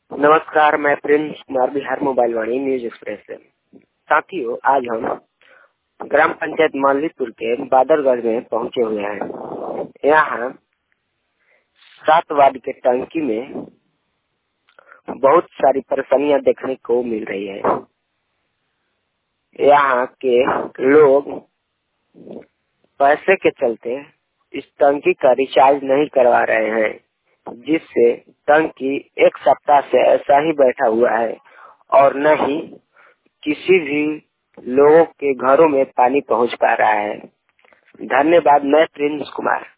नमस्कार, मैं Prince Kumar, Bihar mobile Vaani news express से। साथियों, आज हम ग्राम पंचायत मालिकपुर के बादरगढ़ में पहुंचे हुए हैं। यहाँ 7 वार्ड के टंकी में बहुत सारी परेशानियां देखने को मिल रही है। यहाँ के लोग पैसे के चलते इस टंकी का रिचार्ज नहीं करवा रहे हैं, जिससे टंकी एक सप्ताह से ऐसा ही बैठा हुआ है और न ही किसी भी लोगों के घरों में पानी पहुंच पा रहा है। धन्यवाद। मैं प्रिंस कुमार।